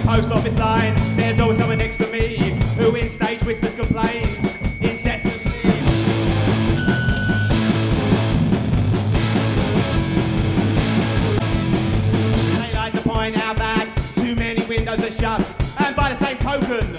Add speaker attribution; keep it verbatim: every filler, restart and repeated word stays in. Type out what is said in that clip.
Speaker 1: post office line, there's always someone next to me who in stage whispers complains incessantly. They like to point out that too many windows are shut, and by the same token,